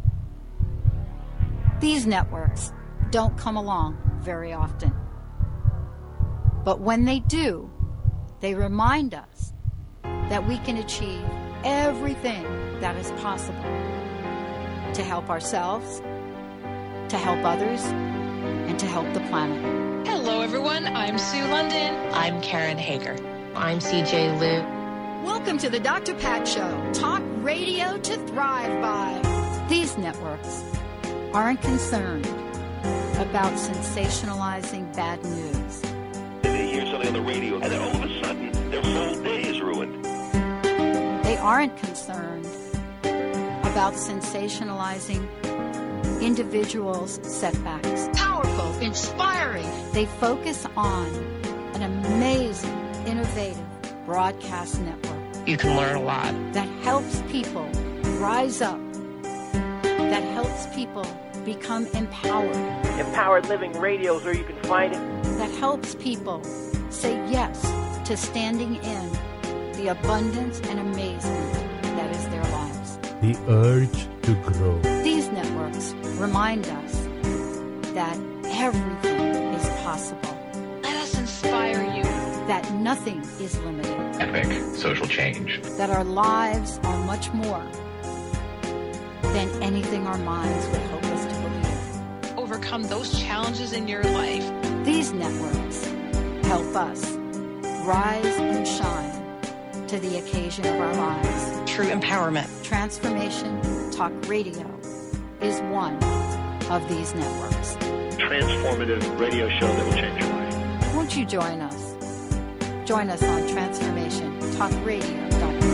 These networks don't come along very often. But when they do, they remind us that we can achieve everything that is possible to help ourselves, to help others, and to help the planet. Hello, everyone. I'm Sue London. I'm Karen Hager. I'm CJ Liu. Welcome to the Dr. Pat Show, talk radio to thrive by. These networks aren't concerned about sensationalizing bad news. They hear something on the radio, and then all of a sudden, their whole day is ruined. They aren't concerned about sensationalizing individuals' setbacks. Powerful, inspiring. They focus on an amazing, innovative broadcast network. You can learn a lot. That helps people rise up. That helps people become empowered. Empowered Living Radio is where you can find it. That helps people say yes to standing in the abundance and amazement that is their lives. The urge to grow. These networks remind us that everything is possible. Let us inspire you. That nothing is limited. Epic social change. That our lives are much more than anything our minds would hope us to believe. Overcome those challenges in your life. These networks help us rise and shine to the occasion of our lives. True empowerment. Transformation Talk Radio is one of these networks. Transformative radio show that will change your life. Won't you join us? Join us on TransformationTalkRadio.com.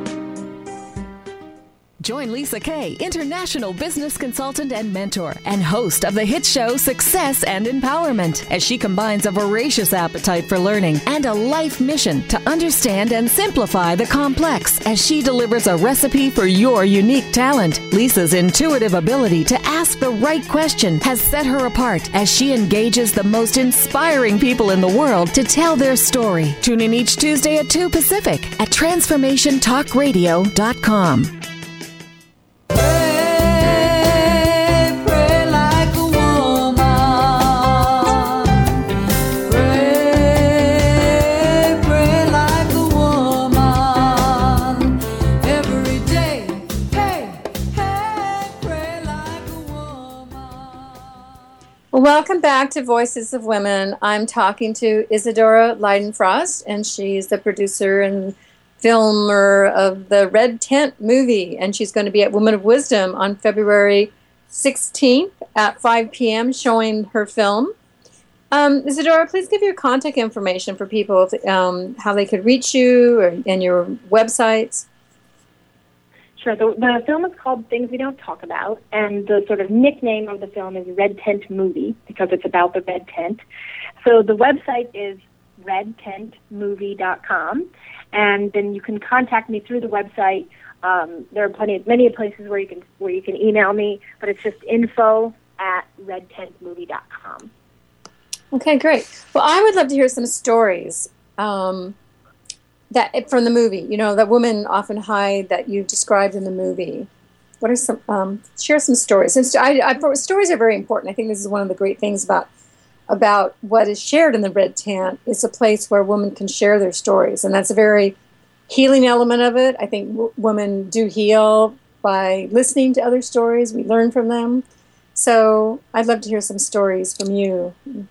Join Lisa Kay, international business consultant and mentor, and host of the hit show Success and Empowerment, as she combines a voracious appetite for learning and a life mission to understand and simplify the complex as she delivers a recipe for your unique talent. Lisa's intuitive ability to ask the right question has set her apart as she engages the most inspiring people in the world to tell their story. Tune in each Tuesday at 2 Pacific at TransformationTalkRadio.com. Welcome back to Voices of Women. I'm talking to Isadora Leidenfrost, and she's the producer and filmer of the Red Tent movie, and she's going to be at Women of Wisdom on February 16th at 5 p.m. showing her film. Isadora, please give your contact information for people, how they could reach you and your websites. Sure. The film is called Things We Don't Talk About, and the sort of nickname of the film is Red Tent Movie because it's about the red tent. So the website is redtentmovie.com, and then you can contact me through the website. There are many places where you can email me, but it's just info@redtentmovie.com. Okay, great. Well, I would love to hear some stories. That from the movie, that women often hide that you described in the movie. What are some? Share some stories. And stories are very important. I think this is one of the great things about what is shared in the Red Tent. It's a place where women can share their stories, and that's a very healing element of it. I think women do heal by listening to other stories. We learn from them. So I'd love to hear some stories from you.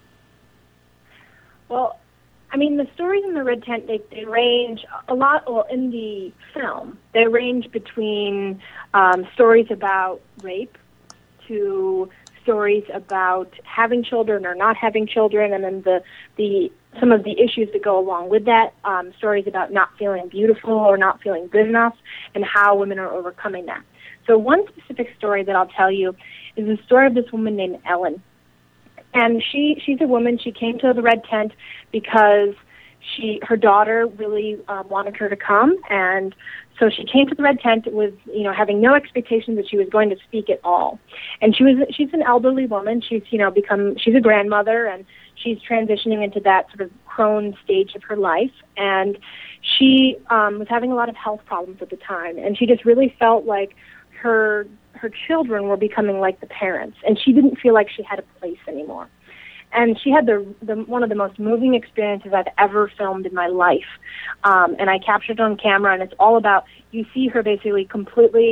Well, I mean, the stories in the Red Tent, they range a lot, well, in the film, they range between stories about rape to stories about having children or not having children, and then some of the issues that go along with that, stories about not feeling beautiful or not feeling good enough, and how women are overcoming that. So one specific story that I'll tell you is the story of this woman named Ellen. And she's a woman. She came to the Red Tent because her daughter really wanted her to come, and so she came to the Red Tent with having no expectation that she was going to speak at all. And she's an elderly woman. She's she's a grandmother, and she's transitioning into that sort of crone stage of her life. And she was having a lot of health problems at the time, and she just really felt like her children were becoming like the parents, and she didn't feel like she had a place anymore. And she had the one of the most moving experiences I've ever filmed in my life. And I captured it on camera, and it's all about, you see her basically completely,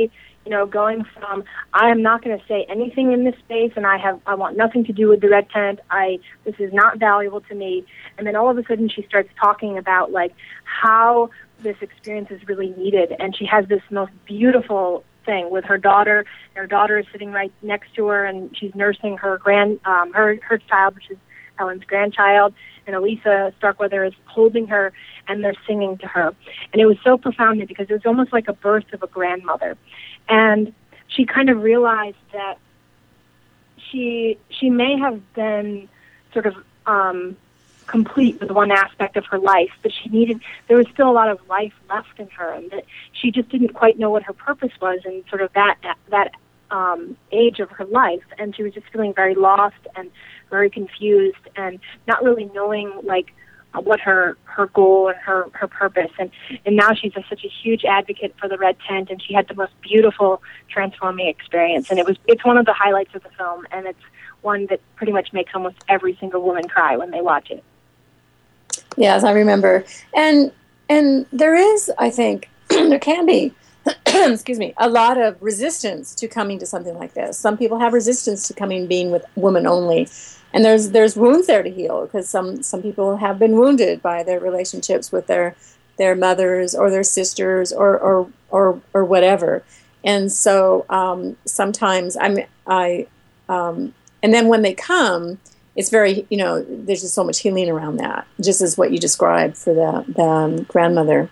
going from I am not going to say anything in this space, and I want nothing to do with the red tent. This is not valuable to me. And then all of a sudden she starts talking about like how this experience is really needed, and she has this most beautiful thing with her daughter. Her daughter is sitting right next to her, and she's nursing her her child, which is Ellen's grandchild, and Elisa Starkweather is holding her, and they're singing to her. And it was so profound because it was almost like a birth of a grandmother. And she kind of realized that she may have been sort of complete with one aspect of her life, but there was still a lot of life left in her, and that she just didn't quite know what her purpose was in sort of that age of her life. And she was just feeling very lost and very confused and not really knowing like what her goal and her purpose. And now she's such a huge advocate for the red tent, and she had the most beautiful transforming experience. And it's one of the highlights of the film, and it's one that pretty much makes almost every single woman cry when they watch it. Yes, I remember. And there is, I think, there can be, excuse me, a lot of resistance to coming to something like this. Some people have resistance to being with women only. And there's wounds there to heal, because some people have been wounded by their relationships with their mothers or their sisters or whatever. And so sometimes and then when they come, it's very, there's just so much healing around that, just as what you described for the grandmother.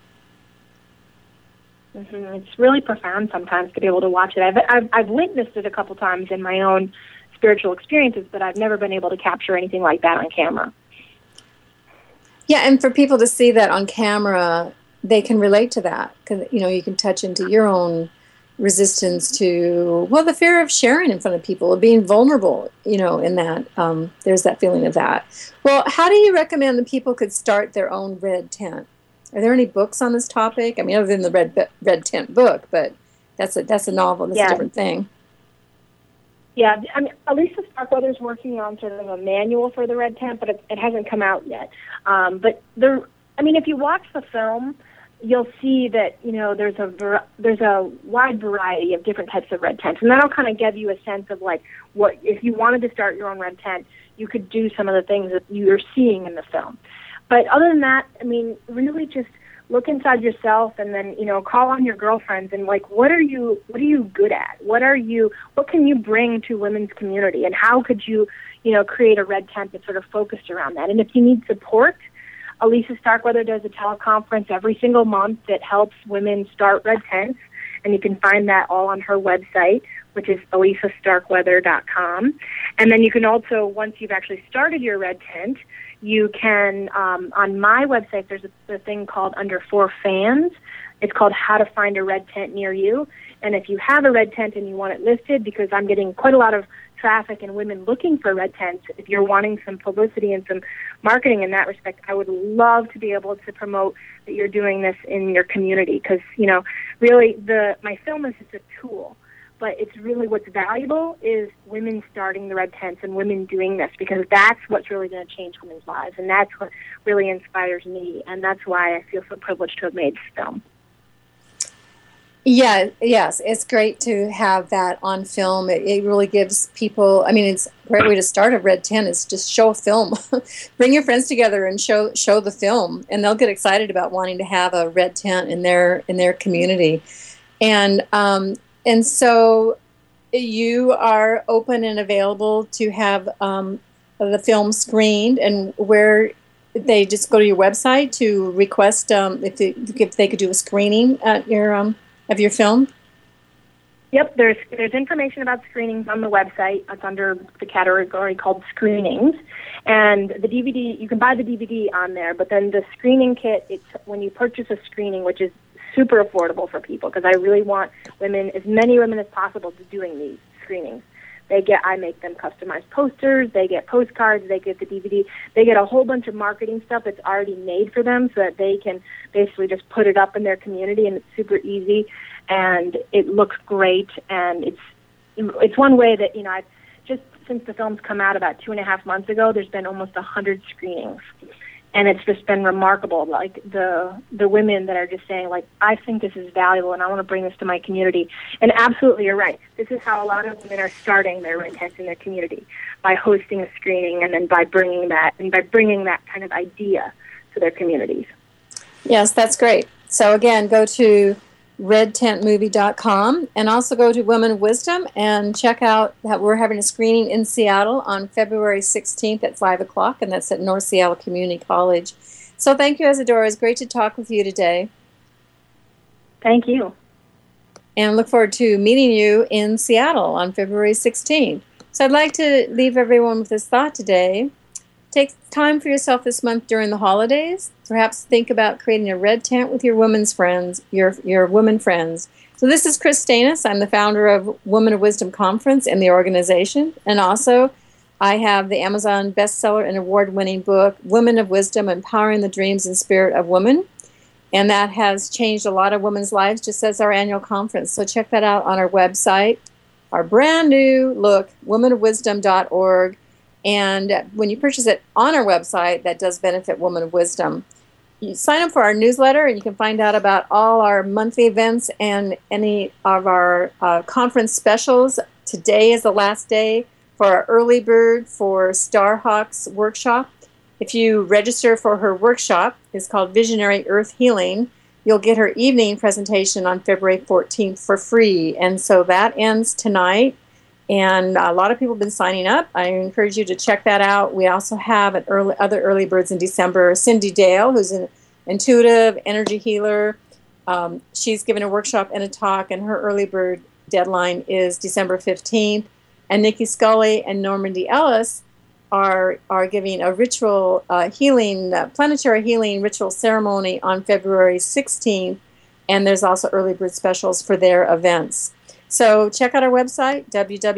Mm-hmm. It's really profound sometimes to be able to watch it. I've witnessed it a couple times in my own spiritual experiences, but I've never been able to capture anything like that on camera. Yeah, and for people to see that on camera, they can relate to that, because you can touch into your own resistance to the fear of sharing in front of people, of being vulnerable. In that there's that feeling of that. Well, how do you recommend that people could start their own red tent? Are there any books on this topic? I mean, other than the red tent book, but that's a novel. That's a different thing. Yeah, I mean, Elisa Starkweather's working on sort of a manual for the red tent, but it hasn't come out yet. But if you watch the film, you'll see that there's a wide variety of different types of red tents, and that'll kind of give you a sense of like what if you wanted to start your own red tent, you could do some of the things that you're seeing in the film. But other than that, I mean, really just look inside yourself, and then call on your girlfriends and like what are you good at? What can you bring to women's community, and how could you create a red tent that's sort of focused around that? And if you need support, Elisa Starkweather does a teleconference every single month that helps women start red tents, and you can find that all on her website, which is elisastarkweather.com. And then you can also, once you've actually started your red tent, you can, on my website, there's a thing called Under 4 Fans. It's called How to Find a Red Tent Near You. And if you have a red tent and you want it listed, because I'm getting quite a lot of traffic and women looking for red tents, if you're wanting some publicity and some marketing in that respect, I would love to be able to promote that you're doing this in your community, because, really my film is just a tool. But it's really what's valuable is women starting the red tents and women doing this, because that's what's really going to change women's lives, and that's what really inspires me, and that's why I feel so privileged to have made this film. Yeah, yes, it's great to have that on film. It really gives people, it's a great way to start a red tent is just show a film. Bring your friends together and show the film, and they'll get excited about wanting to have a red tent in their community. And so you are open and available to have the film screened, and where they just go to your website to request if they could do a screening at of your film? Yep, there's information about screenings on the website. It's under the category called screenings. And the DVD, you can buy the DVD on there, but then the screening kit, it's when you purchase a screening, which is super affordable for people, because I really want as many women as possible to doing these screenings. I make them customized posters, they get postcards, they get the DVD, they get a whole bunch of marketing stuff that's already made for them so that they can basically just put it up in their community, and it's super easy, and it looks great, and it's one way that, I've just since the film's come out about 2.5 months ago, there's been almost 100 screenings. And it's just been remarkable, like the women that are just saying, like, I think this is valuable and I want to bring this to my community. And absolutely, you're right. This is how a lot of women are starting their red tent in their community, by hosting a screening and then by bringing that kind of idea to their communities. Yes, that's great. So again, go to redtentmovie.com and also go to Women of Wisdom and check out that we're having a screening in Seattle on February 16th at 5 o'clock, and that's at North Seattle Community College. So thank you, Isadora. It's great to talk with you today. Thank you. And look forward to meeting you in Seattle on February 16th. So I'd like to leave everyone with this thought today. Take time for yourself this month during the holidays. Perhaps think about creating a red tent with your women's friends, your women friends. So this is Chris Stanis. I'm the founder of Women of Wisdom Conference and the organization. And also, I have the Amazon bestseller and award-winning book, Women of Wisdom, Empowering the Dreams and Spirit of Women. And that has changed a lot of women's lives, just as our annual conference. So check that out on our website, our brand new look, womenofwisdom.org. And when you purchase it on our website, that does benefit Women of Wisdom. You sign up for our newsletter, and you can find out about all our monthly events and any of our conference specials. Today is the last day for our early bird for Starhawk's workshop. If you register for her workshop, it's called Visionary Earth Healing, you'll get her evening presentation on February 14th for free. And so that ends tonight. And a lot of people have been signing up. I encourage you to check that out. We also have other early birds in December. Cindy Dale, who's an intuitive energy healer, she's given a workshop and a talk, and her early bird deadline is December 15th. And Nikki Scully and Normandy Ellis are giving a ritual healing, planetary healing ritual ceremony on February 16th. And there's also early bird specials for their events. So check out our website,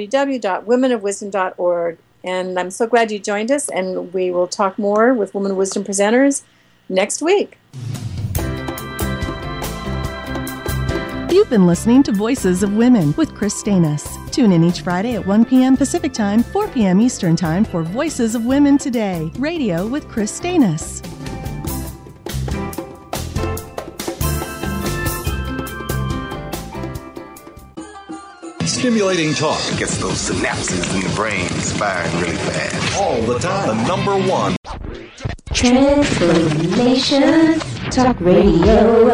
www.womenofwisdom.org. And I'm so glad you joined us, and we will talk more with Women of Wisdom presenters next week. You've been listening to Voices of Women with Chris Stanis. Tune in each Friday at 1 p.m. Pacific Time, 4 p.m. Eastern Time for Voices of Women Today, radio with Chris Stanis. Stimulating talk. It gets those synapses in the brain firing really fast. All the time. The number one. Transformation Talk Radio.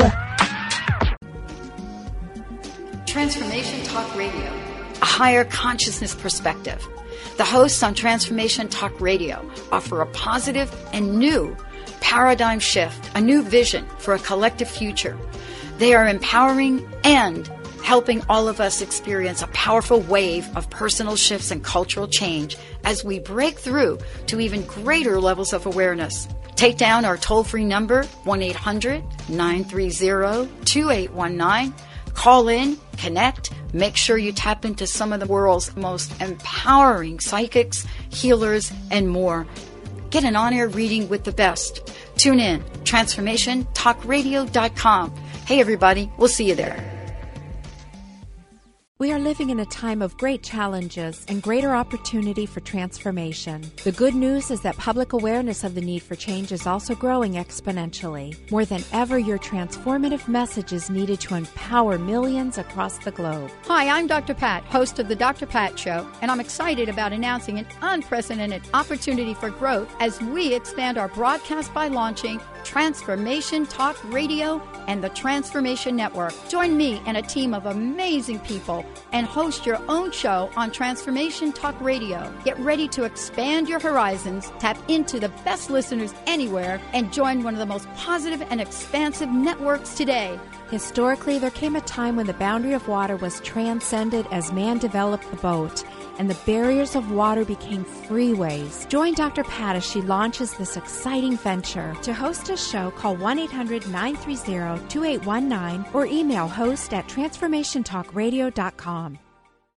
Transformation Talk Radio, a higher consciousness perspective. The hosts on Transformation Talk Radio offer a positive and new paradigm shift, a new vision for a collective future. They are empowering and helping all of us experience a powerful wave of personal shifts and cultural change as we break through to even greater levels of awareness. Take down our toll-free number, 1-800-930-2819. Call in, connect, make sure you tap into some of the world's most empowering psychics, healers, and more. Get an on-air reading with the best. Tune in, transformationtalkradio.com. Hey everybody, we'll see you there. We are living in a time of great challenges and greater opportunity for transformation. The good news is that public awareness of the need for change is also growing exponentially. More than ever, your transformative message is needed to empower millions across the globe. Hi, I'm Dr. Pat, host of The Dr. Pat Show, and I'm excited about announcing an unprecedented opportunity for growth as we expand our broadcast by launching Transformation Talk Radio and the Transformation Network. Join me and a team of amazing people and host your own show on Transformation Talk Radio. Get ready to expand your horizons, tap into the best listeners anywhere, and join one of the most positive and expansive networks today. Historically, there came a time when the boundary of water was transcended as man developed the boat, and the barriers of water became freeways. Join Dr. Pat as she launches this exciting venture. To host a show, call 1-800-930-2819 or email host@transformationtalkradio.com.